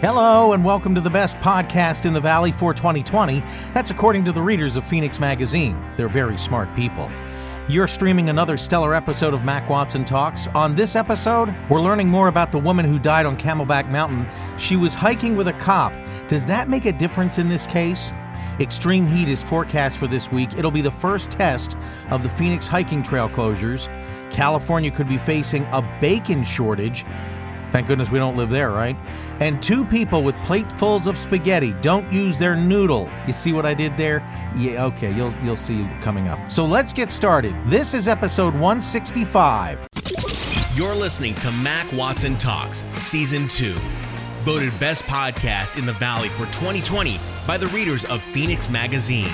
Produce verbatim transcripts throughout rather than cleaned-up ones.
Hello and welcome to the best podcast in the Valley for twenty twenty. That's according to the readers of Phoenix Magazine. They're very smart people. You're streaming another stellar episode of Mac Watson Talks. On this episode, we're learning more about the woman who died on Camelback Mountain. She was hiking with a cop. Does that make a difference in this case? Extreme heat is forecast for this week. It'll be the first test of the Phoenix hiking trail closures. California could be facing a bacon shortage. Thank goodness we don't live there, right? And two people with platefuls of spaghetti don't use their noodle. You see what I did there? Yeah, okay, you'll you'll see coming up. So let's get started. This is episode one sixty-five. You're listening to Mac Watson Talks, Season two. Voted best podcast in the Valley for twenty twenty by the readers of Phoenix Magazine.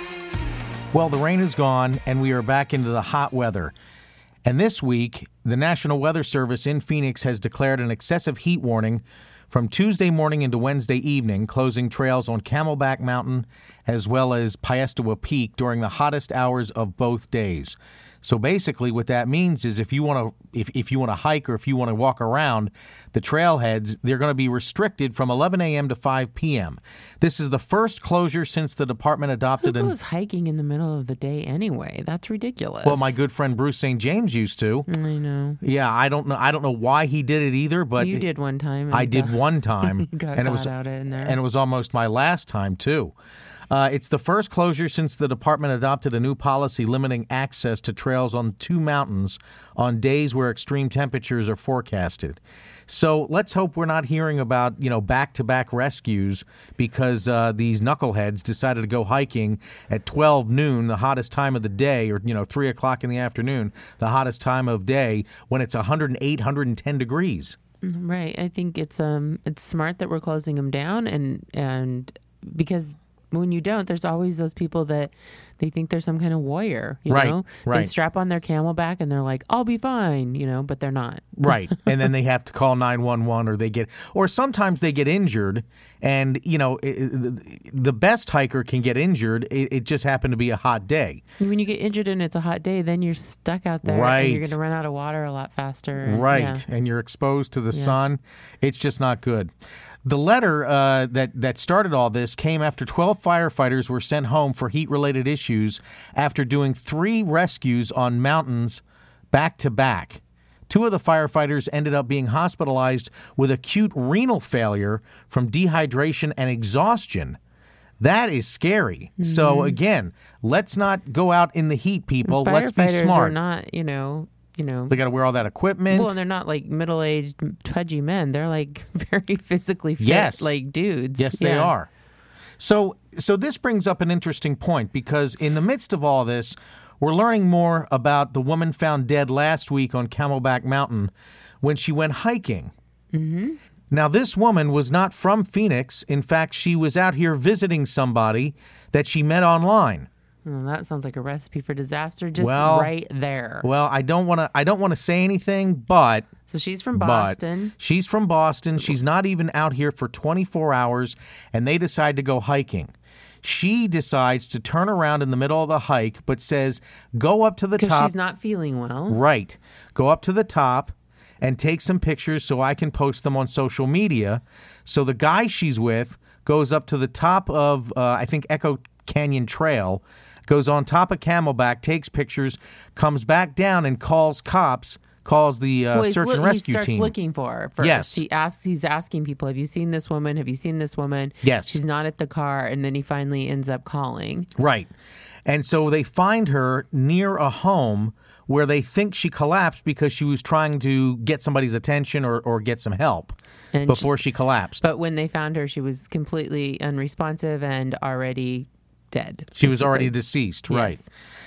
Well, the rain is gone, and we are back into the hot weather. And this week, the National Weather Service in Phoenix has declared an excessive heat warning from Tuesday morning into Wednesday evening, closing trails on Camelback Mountain as well as Piestewa Peak during the hottest hours of both days. So basically what that means is if you want to if, if you want to hike or if you want to walk around the trailheads, they're going to be restricted from eleven a.m. to five p.m. This is the first closure since the department adopted Who an goes hiking in the middle of the day anyway? That's ridiculous. Well, my good friend Bruce Saint James used to. I know. Yeah, I don't know I don't know why he did it either, but You did one time. I and did got- one time got and it caught was out in there. and it was almost my last time too. Uh, it's the first closure since the department adopted a new policy limiting access to trails on two mountains on days where extreme temperatures are forecasted. So let's hope we're not hearing about, you know, back-to-back rescues because uh, these knuckleheads decided to go hiking at twelve noon, the hottest time of the day, or, you know, three o'clock in the afternoon, the hottest time of day, when it's one hundred eight, one hundred ten degrees. Right. I think it's um it's smart that we're closing them down, and and because when you don't, there's always those people that they think they're some kind of warrior, you Right, know? right. They strap on their Camelback and they're like, I'll be fine, you know, but they're not. Right. And then they have to call nine one one or they get, or sometimes they get injured. And, you know, it, the best hiker can get injured. It, it just happened to be a hot day. When you get injured and it's a hot day, then you're stuck out there. Right. And you're going to run out of water a lot faster. and- Right. yeah. And you're exposed to the Yeah. sun. It's just not good. The letter uh, that, that started all this came after twelve firefighters were sent home for heat-related issues after doing three rescues on mountains back-to-back. Two of the firefighters ended up being hospitalized with acute renal failure from dehydration and exhaustion. That is scary. Mm-hmm. So, again, let's not go out in the heat, people. Let's be Firefighters smart. are not, you know, you know. They got to wear all that equipment. Well, and they're not like middle-aged, pudgy men. They're like very physically fit, Yes. like dudes. Yes, they Yeah. are. So, so this brings up an interesting point because in the midst of all this, we're learning more about the woman found dead last week on Camelback Mountain when she went hiking. Mm-hmm. Now, this woman was not from Phoenix. In fact, she was out here visiting somebody that she met online. Well, that sounds like a recipe for disaster, just Well- right there. Well, I don't want to. I don't want to say anything, but So she's from But Boston. she's from Boston. She's not even out here for twenty-four hours, and they decide to go hiking. She decides to turn around in the middle of the hike, but says, go up to the Because top. she's not feeling well. Right. Go up to the top and take some pictures so I can post them on social media. So the guy she's with goes up to the top of, uh, I think, Echo Canyon Trail, goes on top of Camelback, takes pictures, comes back down and calls cops, calls the uh, Well, he's search loo- and rescue he starts team. looking for her first. Yes. He asks, he's asking people, have you seen this woman? Have you seen this woman? Yes. She's not at the car. And then he finally ends up calling. Right. And so they find her near a home where they think she collapsed because she was trying to get somebody's attention or, or get some help And before she, collapsed. But when they found her, she was completely unresponsive and already dead. She was already basically. deceased, Yes. right.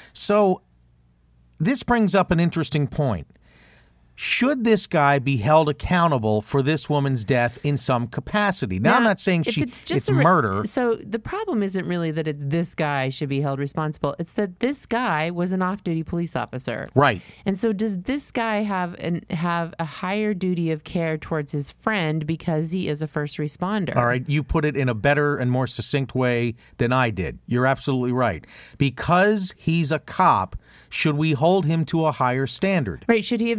So this brings up an interesting point. Should this guy be held accountable for this woman's death in some capacity? Now, I'm not saying if she it's, it's, just a re- murder. So the problem isn't really that it's this guy should be held responsible. It's that this guy was an off-duty police officer. Right. And so does this guy have an have a higher duty of care towards his friend because he is a first responder? All right, you put it in a better and more succinct way than I did. You're absolutely right. Because he's a cop, should we hold him to a higher standard? Right. Should he have known, like,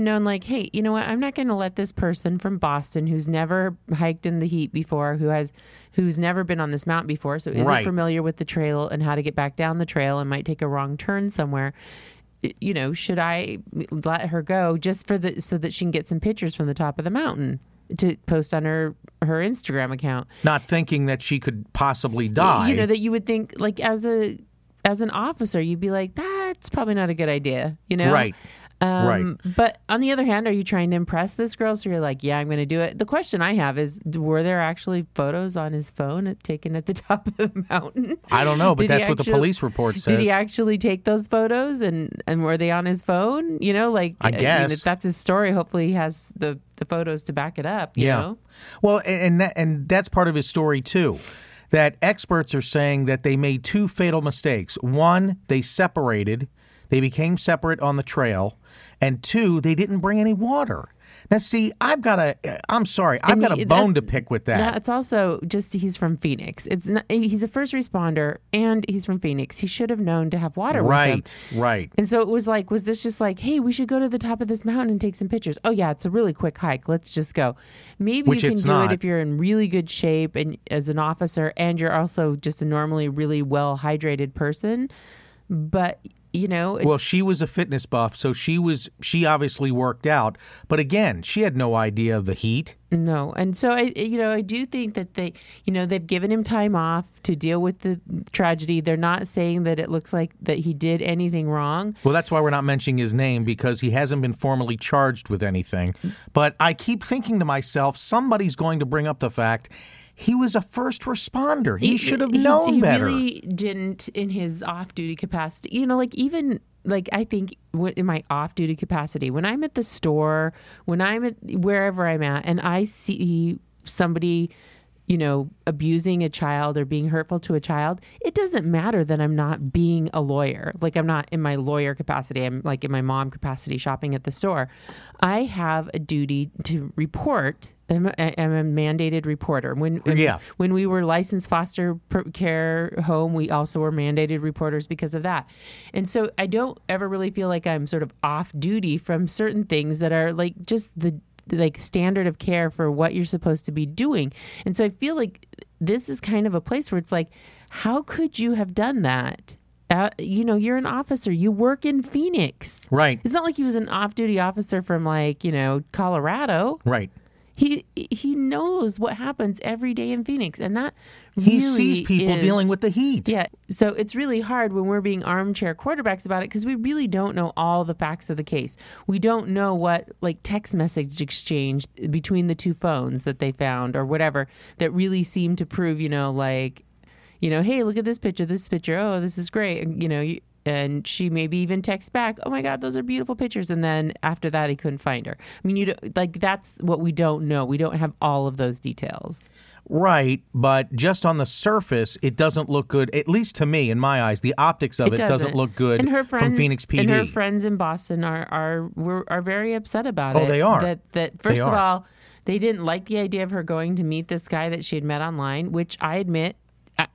hey, you know what? I'm not going to let this person from Boston who's never hiked in the heat before, who has, who's never been on this mountain before, so isn't Right. familiar with the trail and how to get back down the trail and might take a wrong turn somewhere. You know, should I let her go just for the so that she can get some pictures from the top of the mountain to post on her her Instagram account? Not thinking that she could possibly die. You know, that you would think, like, as a as an officer, you'd be like, that's probably not a good idea, you know? Right. Um, Right. But on the other hand, are you trying to impress this girl? So you're like, yeah, I'm going to do it. The question I have is, were there actually photos on his phone at, taken at the top of the mountain? I don't know, but Did he that's what the actually- police report says. Did he actually take those photos, and, and were they on his phone? You know, like, I mean, guess. if that's his story, hopefully he has the, the photos to back it up, you yeah. know? Well, and and, that, and that's part of his story, too. That experts are saying that they made two fatal mistakes. One, they separated. They became separate on the trail. And two, they didn't bring any water. Now, see, I've got a, I'm sorry, I've And got he- a bone that- to pick with that. Yeah, it's also just he's from Phoenix. It's not, he's a first responder, and he's from Phoenix. He should have known to have water with him. Right, right. And so it was like, was this just like, hey, we should go to the top of this mountain and take some pictures? Oh, yeah, it's a really quick hike. Let's just go. Maybe Which you can it's do not. it if you're in really good shape and as an officer, and you're also just a normally really well hydrated person. But, you know, it, Well, she was a fitness buff, so she was, she obviously worked out. But again, she had no idea of the heat. no. And so, I, you know, I do think that they, you know, they've given him time off to deal with the tragedy. They're not saying that it looks like that he did anything wrong. Well, that's why we're not mentioning his name, because he hasn't been formally charged with anything. But I keep thinking to myself, somebody's going to bring up the fact he was a first responder. He, should have known he better. really didn't in his off-duty capacity. You know, like even like I think what- in my off-duty capacity, when I'm at the store, when I'm at wherever I'm at, and I see somebody, you know, abusing a child or being hurtful to a child, it doesn't matter that I'm not being a lawyer. Like I'm not in my lawyer capacity. I'm like in my mom capacity shopping at the store. I have a duty to report. I'm a, I'm a mandated reporter. When when, Yeah. when we were licensed foster per- care home, we also were mandated reporters because of that. And so I don't ever really feel like I'm sort of off duty from certain things that are like just the like standard of care for what you're supposed to be doing. And so I feel like this is kind of a place where it's like, how could you have done that? Uh, you know, you're an officer. You work in Phoenix. Right, It's not like he was an off-duty officer from like, you know, Colorado. right. He he knows what happens every day in Phoenix, and that He really sees people is- dealing with the heat. Yeah, so it's really hard when we're being armchair quarterbacks about it because we really don't know all the facts of the case. We don't know what like text message exchange between the two phones that they found or whatever that really seemed to prove, you know, like, you know, hey, look at this picture, this picture. Oh, this is great. And, you know, you, and she maybe even texts back, oh my God, those are beautiful pictures. And then after that, he couldn't find her. I mean, you don't, like that's what we don't know. We don't have all of those details. Right, but just on the surface, it doesn't look good. At least to me, in my eyes, the optics of it, doesn't. look good and her friends, from Phoenix P D. And her friends in Boston are are were, are very upset about Oh, it. they are. That that first They of are. all, they didn't like the idea of her going to meet this guy that she had met online, which I admit. I-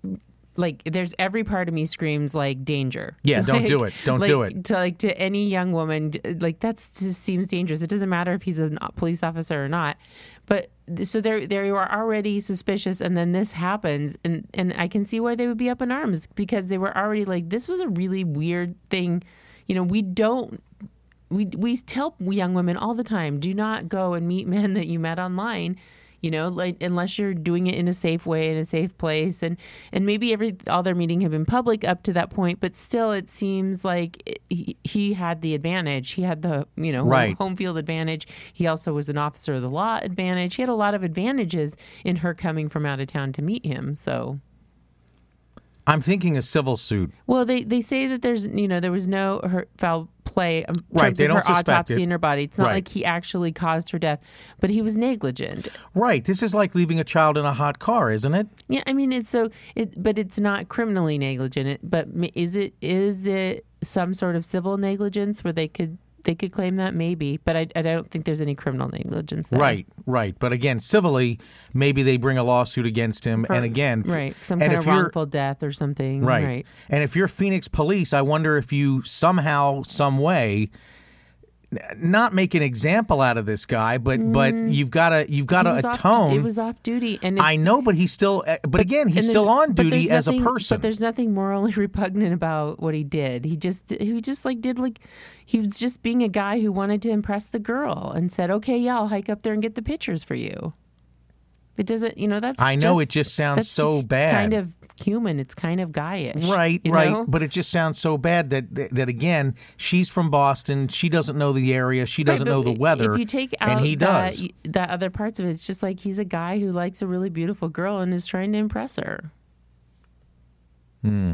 Like there's every part of me screams like danger. Yeah, don't Like- do it. Don't like, do it. To like to any young woman, like that's just seems dangerous. It doesn't matter if he's a police officer or not. But so they they were already suspicious, and then this happens, and and I can see why they would be up in arms because they were already like, this was a really weird thing. You know, we don't. We we tell young women all the time, do not go and meet men that you met online. You know, like unless you're doing it in a safe way, in a safe place, and and maybe every all their meeting had been public up to that point, but still, it seems like he, he had the advantage. He had the you know Right. home, home field advantage. He also was an officer of the law advantage. He had a lot of advantages in her coming from out of town to meet him. So. I'm thinking a civil suit. Well, they, they say that there's, you know, there was no her, foul play in Right, terms they of don't her suspect autopsy it. in her body. It's not Right. like he actually caused her death, but he was negligent. Right. This is like leaving a child in a hot car, isn't it? Yeah, I mean, it's so, it, but it's not criminally negligent. It, but m- is it is it some sort of civil negligence where they could they could claim that? Maybe, but I, I don't think there's any criminal negligence there. Right, right. But again, civilly, maybe they bring a lawsuit against him. For- and again, f- right, some and kind if of you're- wrongful death or something. Right. Right. And if you're Phoenix police, I wonder if you somehow, some way, not make an example out of this guy, but mm. but you've got to you've got to atone. It was off duty, and I know, but he's still. But, but again, he's still on duty as nothing, a person. But there's nothing morally repugnant about what he did. He just he just like did like he was just being a guy who wanted to impress the girl and said, "Okay, yeah, I'll hike up there and get the pictures for you." It doesn't, you know, that's. I know just, it just sounds so just bad. Kind of human. It's kind of guyish. Right, you right. know? But it just sounds so bad that, that that again, she's from Boston. She doesn't know the area. She doesn't right, know the weather. If you take out and he that, does. that other parts of it, it's just like he's a guy who likes a really beautiful girl and is trying to impress her. Hmm.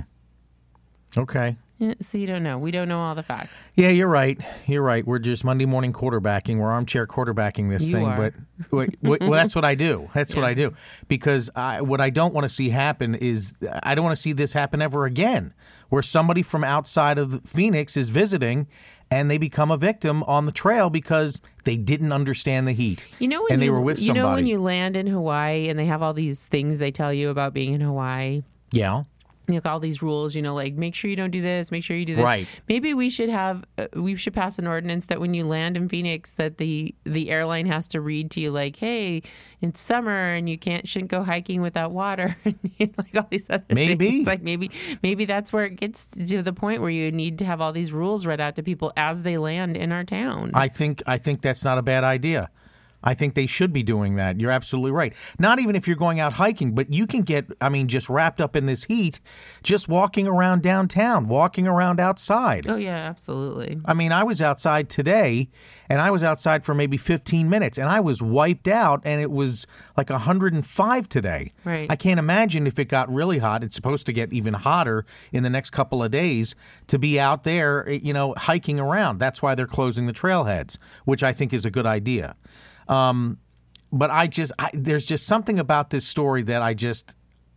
Okay. Yeah, so you don't know. We don't know all the facts. Yeah, you're right. You're right. We're just Monday morning quarterbacking. We're armchair quarterbacking this you thing. Are. But well, that's what I do. That's yeah. what I do. Because I, what I don't want to see happen is I don't want to see this happen ever again, where somebody from outside of Phoenix is visiting and they become a victim on the trail because they didn't understand the heat. You know when and they you, were with you somebody. know when you land in Hawaii and they have all these things they tell you about being in Hawaii? Yeah. You know, all these rules, you know, like make sure you don't do this, make sure you do this. Right. Maybe we should have, uh, we should pass an ordinance that when you land in Phoenix, that the the airline has to read to you like, hey, it's summer and you can't shouldn't go hiking without water, and like all these other maybe. things. Like maybe maybe that's where it gets to the point where you need to have all these rules read out to people as they land in our town. I think I think that's not a bad idea. I think they should be doing that. You're absolutely right. Not even if you're going out hiking, but you can get, I mean, just wrapped up in this heat, just walking around downtown, walking around outside. Oh, yeah, absolutely. I mean, I was outside today, and I was outside for maybe fifteen minutes, and I was wiped out, and it was like one hundred five today. Right. I can't imagine if it got really hot. It's supposed to get even hotter in the next couple of days to be out there, you know, hiking around. That's why they're closing the trailheads, which I think is a good idea. Um, but I just, I, there's just something about this story that I just,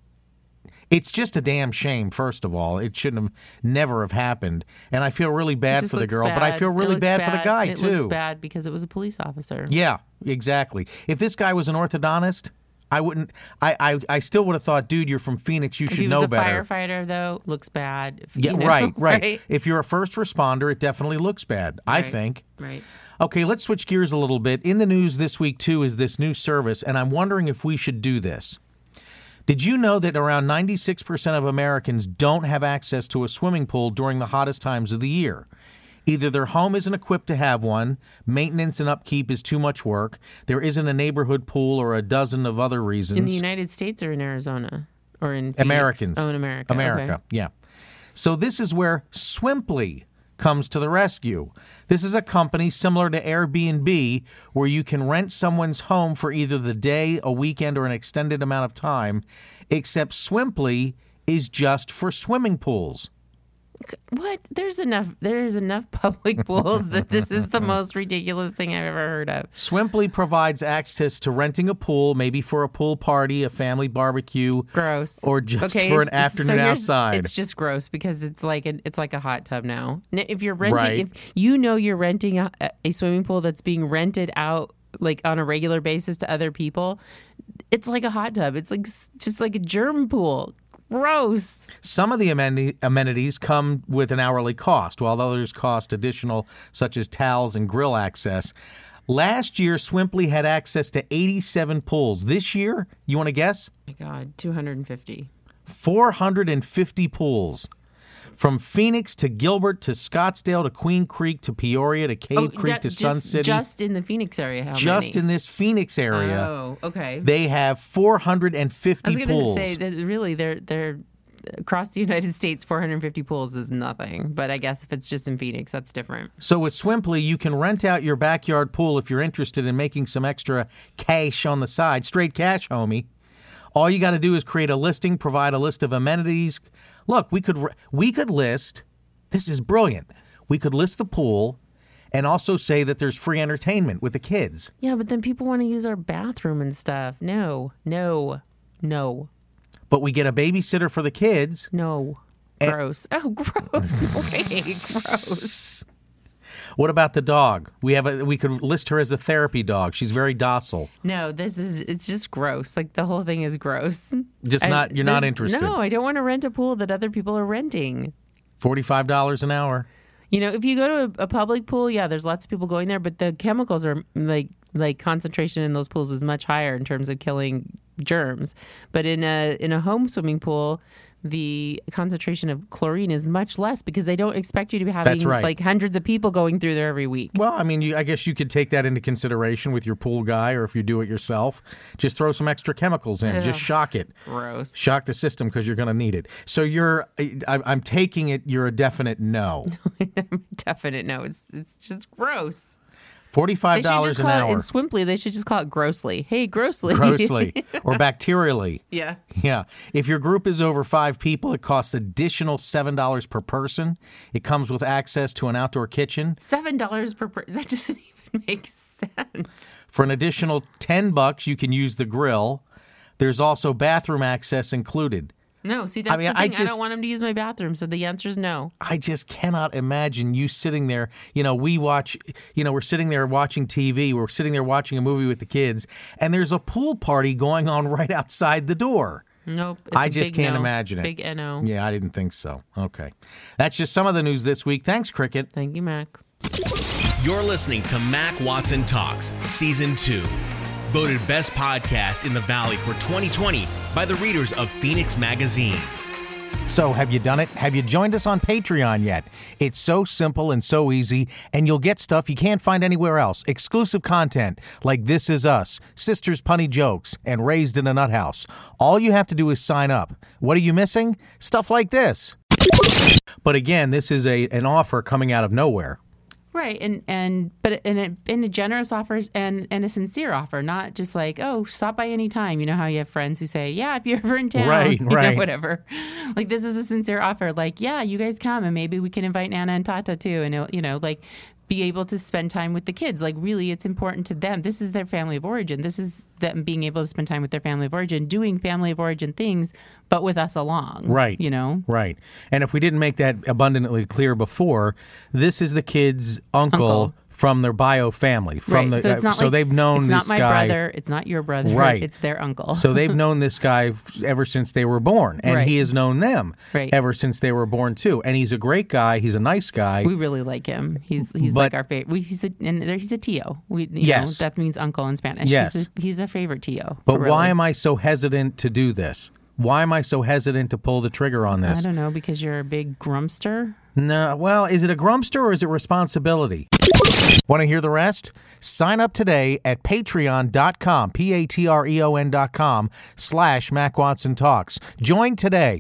it's just a damn shame, first of all. It shouldn't have, never have happened. And I feel really bad for the girl, bad. but I feel really bad, bad for the guy, it too. It looks bad because it was a police officer. Yeah, exactly. If this guy was an orthodontist, I wouldn't, I, I, I still would have thought, dude, you're from Phoenix, you if should he was know a better. Firefighter, though, looks bad. If, Yeah, you know, right, right, right. If you're a first responder, it definitely looks bad, I Right. think. Right. Okay, let's switch gears a little bit. In the news this week, too, is this new service, and I'm wondering if we should do this. Did you know that around ninety-six percent of Americans don't have access to a swimming pool during the hottest times of the year? Either their home isn't equipped to have one, maintenance and upkeep is too much work, there isn't a neighborhood pool, or a dozen of other reasons. In the United States or in Arizona? Or in Phoenix? Americans. Oh, in America. America, okay. yeah. So this is where Swimply comes to the rescue. This is a company similar to Airbnb where you can rent someone's home for either the day, a weekend, or an extended amount of time, except Swimply is just for swimming pools. What? There's enough. There's enough public pools that this is the most ridiculous thing I've ever heard of. Swimply provides access to renting a pool, maybe for a pool party, a family barbecue, Gross. or just okay, for an so afternoon here's- outside. It's just gross because it's like a, it's like a hot tub now. N- If you're renting, Right. if you know you're renting a, a swimming pool that's being rented out like on a regular basis to other people, it's like a hot tub. It's like s- just like a germ pool. Gross. Some of the ameni- amenities come with an hourly cost, while others cost additional, such as towels and grill access. Last year, Swimply had access to eighty-seven pools. This year, you want to guess? Oh my God, two hundred fifty. four hundred fifty pools. From Phoenix to Gilbert to Scottsdale to Queen Creek to Peoria to Cave Creek that- to just, Sun City. Just in the Phoenix area, how Just many? in this Phoenix area, Oh, okay. they have four hundred fifty I was going pools. to say that really they're they're across the United States, four hundred fifty pools is nothing. But I guess if it's just in Phoenix, that's different. So with Swimply, you can rent out your backyard pool if you're interested in making some extra cash on the side. Straight cash, homie. All you got to do is create a listing, provide a list of amenities. Look, we could we could list, this is brilliant, we could list the pool and also say that there's free entertainment with the kids. Yeah, but then people want to use our bathroom and stuff. No, no, no, But we get a babysitter for the kids. no. And- Gross. Oh, gross. Wait, gross. What about the dog? We have a we could list her as a therapy dog. She's very docile. No, this is, it's just gross. Like the whole thing is gross. Just I- not you're not there's- interested. No, I don't want to rent a pool that other people are renting. forty-five dollars an hour. You know, if you go to a, a public pool, yeah, there's lots of people going there, but the chemicals are like like concentration in those pools is much higher in terms of killing germs. But in a in a home swimming pool, the concentration of chlorine is much less because they don't expect you to be having That's right. like hundreds of people going through there every week. Well, I mean, you, I guess you could take that into consideration with your pool guy, or if you do it yourself, just throw some extra chemicals in. Ugh. Just shock it. Gross. Shock the system because you're going to need it. So you're, I, I'm taking it, you're a definite no. Definite no. It's it's just gross. forty-five They should dollars just an call hour. it in Swimply. They should just call it grossly. Hey, grossly. Grossly or bacterially. Yeah. Yeah. If your group is over five people, it costs additional seven dollars per person. It comes with access to an outdoor kitchen. Seven dollars per person. That doesn't even make sense. For an additional ten bucks, you can use the grill. There's also bathroom access included. No, see, that's I mean, the I thing. I, just- don't want him to use my bathroom, so the answer is no. I just cannot imagine you sitting there. You know, we watch, you know, we're sitting there watching T V. We're sitting there watching a movie with the kids, and there's a pool party going on right outside the door. Nope. It's I a just big can't no. imagine it. Big N O. Yeah, I didn't think so. Okay. That's just some of the news this week. Thanks, Cricket. Thank you, Mac. You're listening to Mac Watson Talks, Season two. Voted Best Podcast in the Valley for twenty twenty by the readers of Phoenix Magazine. So, have you done it? Have you joined us on Patreon yet? It's so simple and so easy, and you'll get stuff you can't find anywhere else. Exclusive content like This Is Us, Sisters Punny Jokes, and Raised in a Nut House. All you have to do is sign up. What are you missing? Stuff like this. But again, this is a an offer coming out of nowhere. Right, and and but in a in a generous offer and and a sincere offer, not just like, oh, stop by any time. You know how you have friends who say, yeah, if you're ever in town, Right, you know, right. whatever. Like, this is a sincere offer. Like, yeah, you guys come, and maybe we can invite Nana and Tata too, and it'll, you know, like, be able to spend time with the kids. Like, really, it's important to them. This is their family of origin. This is them being able to spend time with their family of origin, doing family of origin things, but with us along. Right. You know? Right. And if we didn't make that abundantly clear before, this is the kid's uncle, Uncle. from their bio family. From right. the so it's not so like, they've known it's this not my guy. brother. It's not your brother. Right. It's their uncle. So they've known this guy f- ever since they were born, and Right. he has known them Right. ever since they were born too. And he's a great guy. He's a nice guy. We really like him. He's he's But- like our favorite. We, he's a and there, he's a Tio. We you Yes. know, that means uncle in Spanish. Yes. He's a, he's a favorite Tio. but why am I so hesitant to do this? Why am I so hesitant to pull the trigger on I this? don't know, because you're a big grumpster. No, well, is it a grumpster or is it responsibility? Want to hear the rest? Sign up today at patreon.com, P-A-T-R-E-O-N dot com slash Mac Watson Talks. Join today.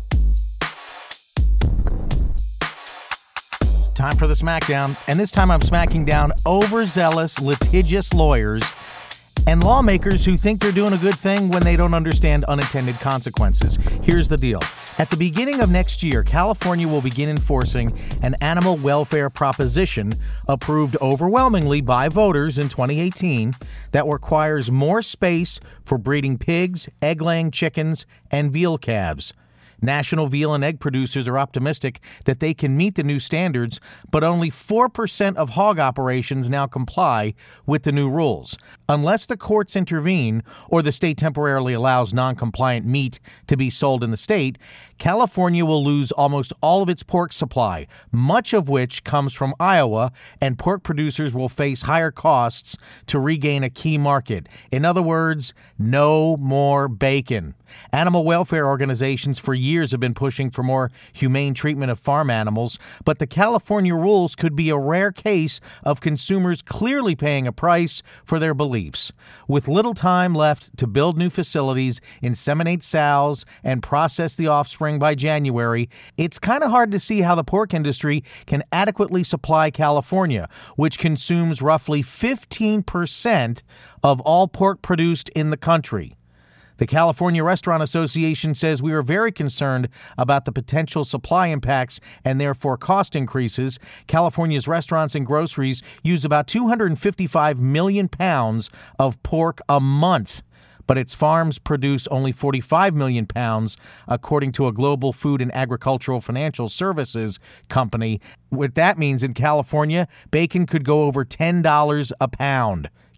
Time for the smackdown, and this time I'm smacking down overzealous, litigious lawyers and lawmakers who think they're doing a good thing when they don't understand unintended consequences. Here's the deal. At the beginning of next year, California will begin enforcing an animal welfare proposition approved overwhelmingly by voters in twenty eighteen that requires more space for breeding pigs, egg-laying chickens, and veal calves. National veal and egg producers are optimistic that they can meet the new standards, but only four percent of hog operations now comply with the new rules. Unless the courts intervene or the state temporarily allows non-compliant meat to be sold in the state, California will lose almost all of its pork supply, much of which comes from Iowa, and pork producers will face higher costs to regain a key market. In other words, no more bacon. Animal welfare organizations for years have been pushing for more humane treatment of farm animals, but the California rules could be a rare case of consumers clearly paying a price for their beliefs. With little time left to build new facilities, inseminate sows, and process the offspring by January, it's kind of hard to see how the pork industry can adequately supply California, which consumes roughly fifteen percent of all pork produced in the country. The California Restaurant Association says we are very concerned about the potential supply impacts and therefore cost increases. California's restaurants and groceries use about two hundred fifty-five million pounds of pork a month, but its farms produce only forty-five million pounds, according to a global food and agricultural financial services company. What that means in California, bacon could go over ten dollars a pound.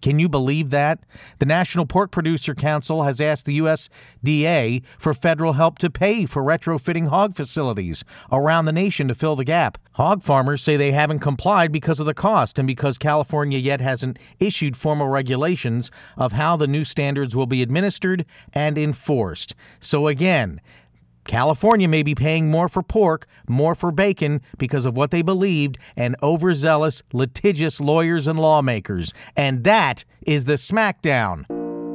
Can you believe that? The National Pork Producer Council has asked the U S D A for federal help to pay for retrofitting hog facilities around the nation to fill the gap. Hog farmers say they haven't complied because of the cost and because California yet hasn't issued formal regulations of how the new standards will be administered and enforced. So again, California may be paying more for pork, more for bacon because of what they believed and overzealous, litigious lawyers and lawmakers. And that is the smackdown.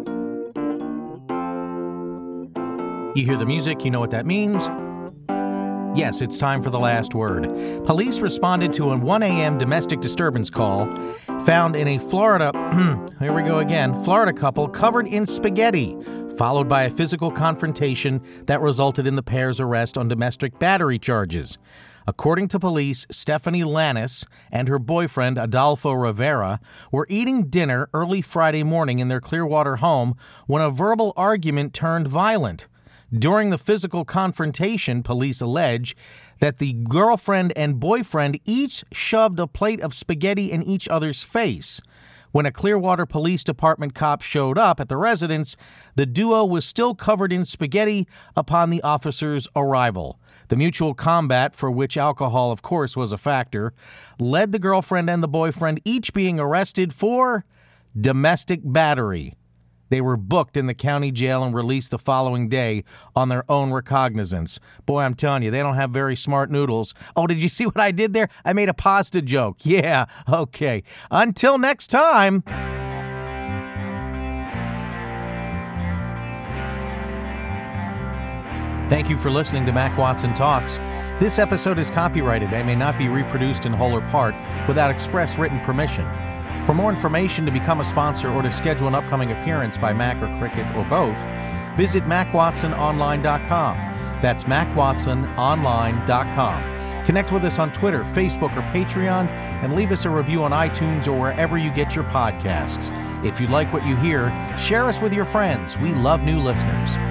You hear the music, you know what that means. Yes, it's time for the last word. Police responded to a one a.m. domestic disturbance call found in a Florida, here we go again, Florida couple covered in spaghetti, followed by a physical confrontation that resulted in the pair's arrest on domestic battery charges. According to police, Stephanie Lannis and her boyfriend, Adolfo Rivera, were eating dinner early Friday morning in their Clearwater home when a verbal argument turned violent. During the physical confrontation, police allege that the girlfriend and boyfriend each shoved a plate of spaghetti in each other's face. When a Clearwater Police Department cop showed up at the residence, the duo was still covered in spaghetti upon the officer's arrival. The mutual combat, for which alcohol, of course, was a factor, led the girlfriend and the boyfriend each being arrested for domestic battery. They were booked in the county jail and released the following day on their own recognizance. Boy, I'm telling you, they don't have very smart noodles. Oh, did you see what I did there? I made a pasta joke. Yeah, okay. Until next time. Thank you for listening to Mac Watson Talks. This episode is copyrighted and may not be reproduced in whole or part without express written permission. For more information, to become a sponsor, or to schedule an upcoming appearance by Mac or Cricket or both, visit mac watson online dot com. That's mac watson online dot com. Connect with us on Twitter, Facebook, or Patreon, and leave us a review on iTunes or wherever you get your podcasts. If you like what you hear, share us with your friends. We love new listeners.